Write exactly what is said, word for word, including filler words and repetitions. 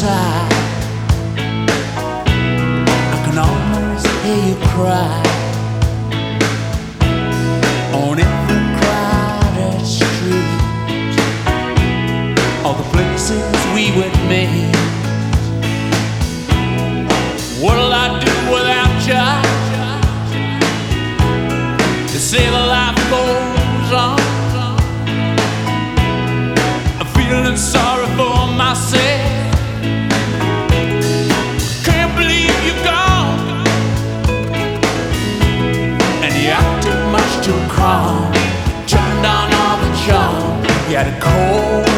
outside, I can almost hear you cry on every crowded street. All the places we would meet. What'll I do without you? They say the life goes on. I'm feeling sorry for myself. Can't believe you're gone, and you acted much too calm. Turned down all the charm. You had a cold